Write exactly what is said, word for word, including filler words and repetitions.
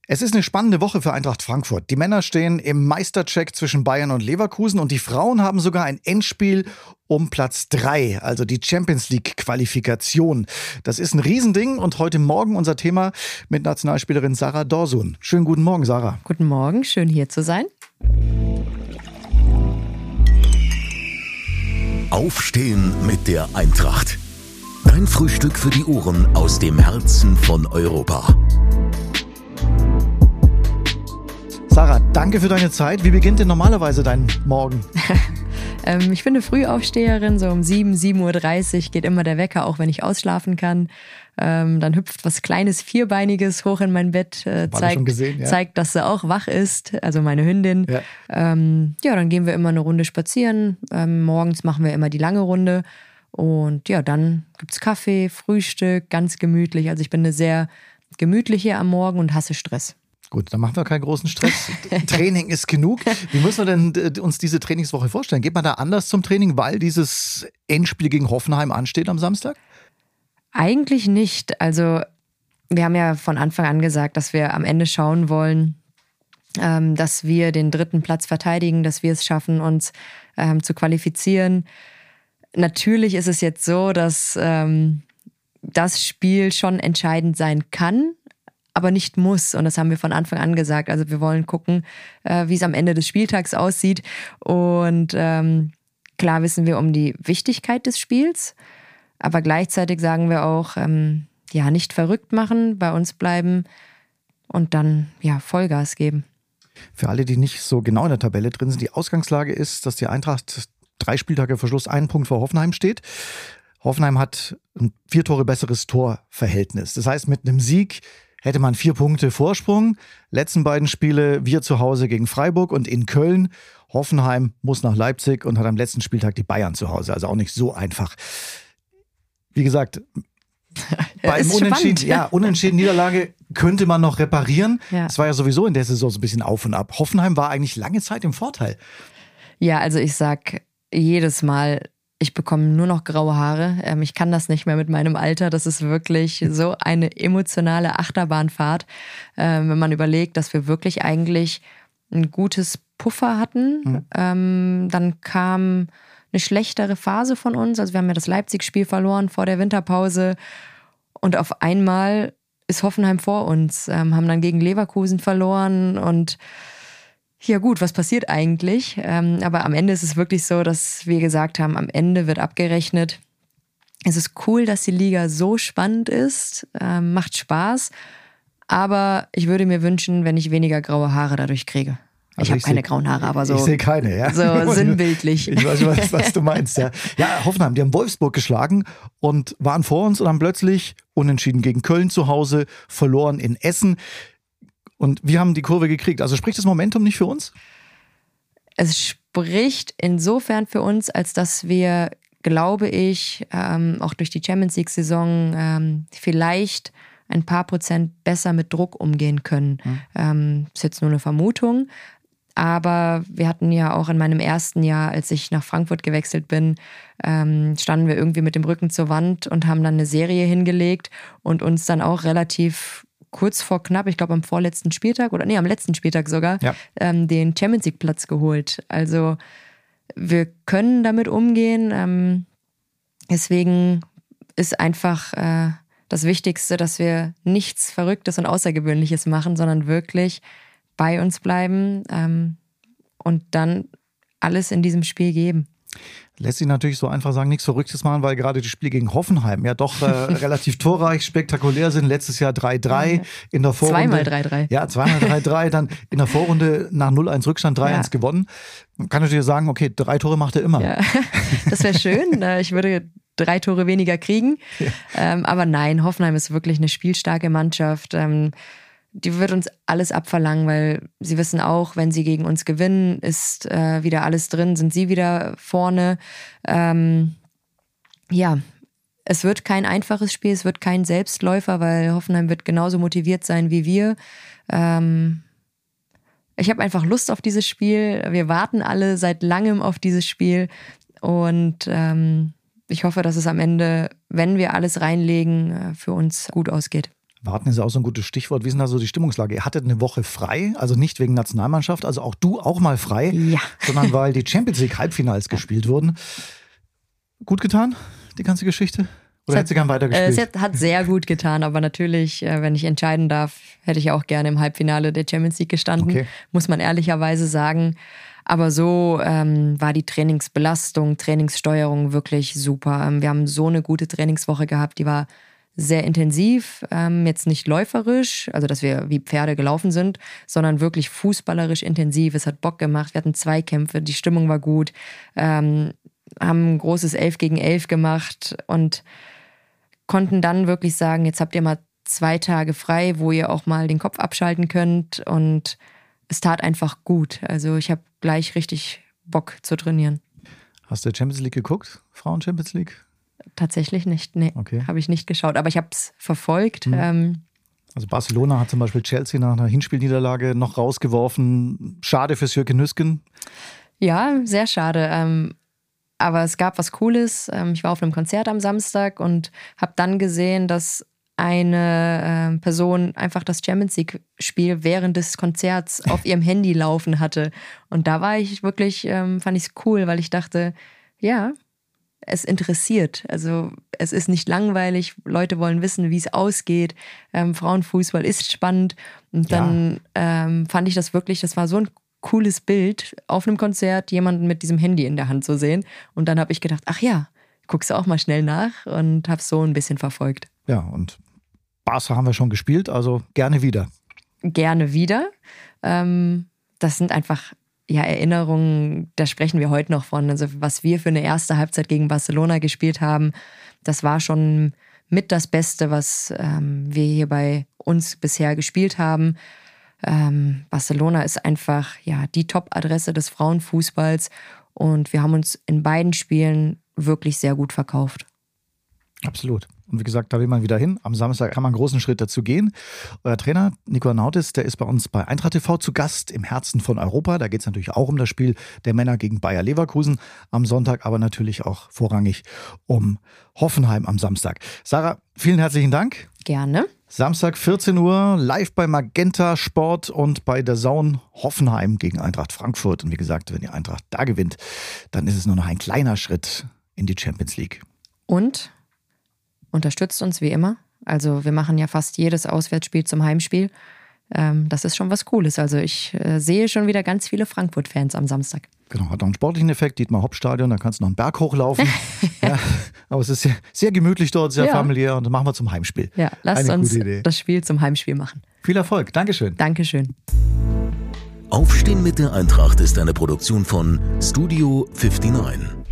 Es ist eine spannende Woche für Eintracht Frankfurt. Die Männer stehen im Meistercheck zwischen Bayern und Leverkusen und die Frauen haben sogar ein Endspiel um Platz drei, also die Champions-League-Qualifikation. Das ist ein Riesending und heute Morgen unser Thema mit Nationalspielerin Sara Dorsun. Schönen guten Morgen, Sara. Guten Morgen, schön hier zu sein. Aufstehen mit der Eintracht. Dein Frühstück für die Ohren aus dem Herzen von Europa. Sara, danke für deine Zeit. Wie beginnt denn normalerweise dein Morgen? ähm, ich bin eine Frühaufsteherin, so um sieben, sieben Uhr dreißig geht immer der Wecker, auch wenn ich ausschlafen kann. Ähm, dann hüpft was Kleines, Vierbeiniges hoch in mein Bett, äh, zeigt, gesehen, ja. zeigt, dass sie auch wach ist, also meine Hündin. Ja, ähm, ja dann gehen wir immer eine Runde spazieren. Ähm, morgens machen wir immer die lange Runde. Und ja, dann gibt's Kaffee, Frühstück, ganz gemütlich. Also ich bin eine sehr gemütliche am Morgen und hasse Stress. Gut, dann machen wir keinen großen Stress. Training ist genug. Wie müssen wir denn äh, uns diese Trainingswoche vorstellen? Geht man da anders zum Training, weil dieses Endspiel gegen Hoffenheim ansteht am Samstag? Eigentlich nicht. Also wir haben ja von Anfang an gesagt, dass wir am Ende schauen wollen, ähm, dass wir den dritten Platz verteidigen, dass wir es schaffen, uns ähm, zu qualifizieren. Natürlich ist es jetzt so, dass ähm, das Spiel schon entscheidend sein kann, aber nicht muss. Und das haben wir von Anfang an gesagt. Also wir wollen gucken, äh, wie es am Ende des Spieltags aussieht. Und ähm, klar wissen wir um die Wichtigkeit des Spiels, aber gleichzeitig sagen wir auch, ähm, ja, nicht verrückt machen, bei uns bleiben und dann ja Vollgas geben. Für alle, die nicht so genau in der Tabelle drin sind, die Ausgangslage ist, dass die Eintracht drei Spieltage vor Schluss einen Punkt vor Hoffenheim steht. Hoffenheim hat ein vier Tore besseres Torverhältnis. Das heißt, mit einem Sieg hätte man vier Punkte Vorsprung. Letzten beiden Spiele, wir zu Hause gegen Freiburg und in Köln. Hoffenheim muss nach Leipzig und hat am letzten Spieltag die Bayern zu Hause. Also auch nicht so einfach. Wie gesagt, beim Unentschieden, ja, Unentschieden Niederlage könnte man noch reparieren. Es ja. war ja sowieso in der Saison so ein bisschen auf und ab. Hoffenheim war eigentlich lange Zeit im Vorteil. Ja, also ich sag jedes Mal, ich bekomme nur noch graue Haare. Ich kann das nicht mehr mit meinem Alter. Das ist wirklich so eine emotionale Achterbahnfahrt. Wenn man überlegt, dass wir wirklich eigentlich ein gutes Puffer hatten. Mhm. Dann kam eine schlechtere Phase von uns. Also wir haben ja das Leipzig-Spiel verloren vor der Winterpause. Und auf einmal ist Hoffenheim vor uns. Haben dann gegen Leverkusen verloren und ja gut, was passiert eigentlich? Ähm, aber am Ende ist es wirklich so, dass wir gesagt haben, am Ende wird abgerechnet. Es ist cool, dass die Liga so spannend ist, ähm, macht Spaß. Aber ich würde mir wünschen, wenn ich weniger graue Haare dadurch kriege. Also ich habe keine seh, grauen Haare, aber so, ich sehe keine, ja. so sinnbildlich. Ich weiß, was, was du meinst, ja. Ja, Hoffenheim, die haben Wolfsburg geschlagen und waren vor uns und haben plötzlich unentschieden gegen Köln zu Hause, verloren in Essen. Und wir haben die Kurve gekriegt. Also spricht das Momentum nicht für uns? Es spricht insofern für uns, als dass wir, glaube ich, ähm, auch durch die Champions-League-Saison ähm, vielleicht ein paar Prozent besser mit Druck umgehen können. Hm. Ähm, ist jetzt nur eine Vermutung. Aber wir hatten ja auch in meinem ersten Jahr, als ich nach Frankfurt gewechselt bin, ähm, standen wir irgendwie mit dem Rücken zur Wand und haben dann eine Serie hingelegt und uns dann auch relativ kurz vor knapp, ich glaube am vorletzten Spieltag oder nee, am letzten Spieltag sogar, ja. ähm, den Champions League Platz geholt. Also wir können damit umgehen. Ähm, deswegen ist einfach äh, das Wichtigste, dass wir nichts Verrücktes und Außergewöhnliches machen, sondern wirklich bei uns bleiben ähm, und dann alles in diesem Spiel geben. Lässt sich natürlich so einfach sagen, nichts Verrücktes machen, weil gerade die Spiele gegen Hoffenheim ja doch äh, relativ torreich, spektakulär sind. Letztes Jahr drei drei in der Vorrunde. Zweimal drei drei. Ja, zweimal drei drei, dann in der Vorrunde nach null eins Rückstand drei eins ja. gewonnen. Man kann natürlich sagen, okay, drei Tore macht er immer. Ja. Das wäre schön. Ich würde drei Tore weniger kriegen. Ja. Ähm, aber nein, Hoffenheim ist wirklich eine spielstarke Mannschaft. Ähm, Die wird uns alles abverlangen, weil sie wissen auch, wenn sie gegen uns gewinnen, ist äh, wieder alles drin, sind sie wieder vorne. Ähm, ja, es wird kein einfaches Spiel, es wird kein Selbstläufer, weil Hoffenheim wird genauso motiviert sein wie wir. Ähm, ich habe einfach Lust auf dieses Spiel. Wir warten alle seit langem auf dieses Spiel und ähm, ich hoffe, dass es am Ende, wenn wir alles reinlegen, für uns gut ausgeht. Warten ist ja auch so ein gutes Stichwort. Wie ist denn da so die Stimmungslage? Ihr hattet eine Woche frei, also nicht wegen Nationalmannschaft, also auch du auch mal frei, ja. sondern weil die Champions League Halbfinals gespielt wurden. Gut getan, die ganze Geschichte? Oder hättest du gern weitergespielt? Äh, es hat sehr gut getan, aber natürlich, äh, wenn ich entscheiden darf, hätte ich auch gerne im Halbfinale der Champions League gestanden, okay. Muss man ehrlicherweise sagen. Aber so ähm, war die Trainingsbelastung, Trainingssteuerung wirklich super. Ähm, wir haben so eine gute Trainingswoche gehabt, die war sehr intensiv, ähm, jetzt nicht läuferisch, also dass wir wie Pferde gelaufen sind, sondern wirklich fußballerisch intensiv. Es hat Bock gemacht, wir hatten Zweikämpfe, die Stimmung war gut, ähm, haben ein großes elf gegen elf gemacht und konnten dann wirklich sagen, jetzt habt ihr mal zwei Tage frei, wo ihr auch mal den Kopf abschalten könnt und es tat einfach gut. Also ich habe gleich richtig Bock zu trainieren. Hast du Champions League geguckt? Frauen Champions League? Tatsächlich nicht, nee, okay. Habe ich nicht geschaut, aber ich habe es verfolgt. Mhm. Ähm, also Barcelona hat zum Beispiel Chelsea nach einer Hinspielniederlage noch rausgeworfen. Schade für Sjöke Nüsken. Ja, sehr schade. Ähm, aber es gab was Cooles. Ähm, ich war auf einem Konzert am Samstag und habe dann gesehen, dass eine äh, Person einfach das Champions League-Spiel während des Konzerts auf ihrem Handy laufen hatte. Und da war ich wirklich, ähm, fand ich es cool, weil ich dachte, ja, es interessiert. Also es ist nicht langweilig. Leute wollen wissen, wie es ausgeht. Ähm, Frauenfußball ist spannend. Und dann ja. ähm, fand ich das wirklich, das war so ein cooles Bild, auf einem Konzert jemanden mit diesem Handy in der Hand zu sehen. Und dann habe ich gedacht, ach ja, guckst du auch mal schnell nach und habe es so ein bisschen verfolgt. Ja, und Barca haben wir schon gespielt, also gerne wieder. Gerne wieder. Ähm, das sind einfach ja, Erinnerungen, da sprechen wir heute noch von. Also was wir für eine erste Halbzeit gegen Barcelona gespielt haben, das war schon mit das Beste, was ähm, wir hier bei uns bisher gespielt haben. Ähm, Barcelona ist einfach ja, die Top-Adresse des Frauenfußballs und wir haben uns in beiden Spielen wirklich sehr gut verkauft. Absolut. Und wie gesagt, da will man wieder hin. Am Samstag kann man einen großen Schritt dazu gehen. Euer Trainer Nico Nautis, der ist bei uns bei Eintracht T V zu Gast im Herzen von Europa. Da geht es natürlich auch um das Spiel der Männer gegen Bayer Leverkusen am Sonntag, aber natürlich auch vorrangig um Hoffenheim am Samstag. Sarah, vielen herzlichen Dank. Gerne. Samstag vierzehn Uhr live bei Magenta Sport und bei D A Z N Hoffenheim gegen Eintracht Frankfurt. Und wie gesagt, wenn die Eintracht da gewinnt, dann ist es nur noch ein kleiner Schritt in die Champions League. Und unterstützt uns wie immer. Also wir machen ja fast jedes Auswärtsspiel zum Heimspiel. Ähm, das ist schon was Cooles. Also ich äh, sehe schon wieder ganz viele Frankfurt-Fans am Samstag. Genau, hat auch einen sportlichen Effekt. Dietmar-Hopp-Stadion, da kannst du noch einen Berg hochlaufen. Ja, aber es ist sehr, sehr gemütlich dort, sehr ja. familiär und das machen wir zum Heimspiel. Ja, lasst Eine uns das Spiel zum Heimspiel machen. Viel Erfolg, Dankeschön. Dankeschön. Aufstehen mit der Eintracht ist eine Produktion von Studio neunundfünfzig.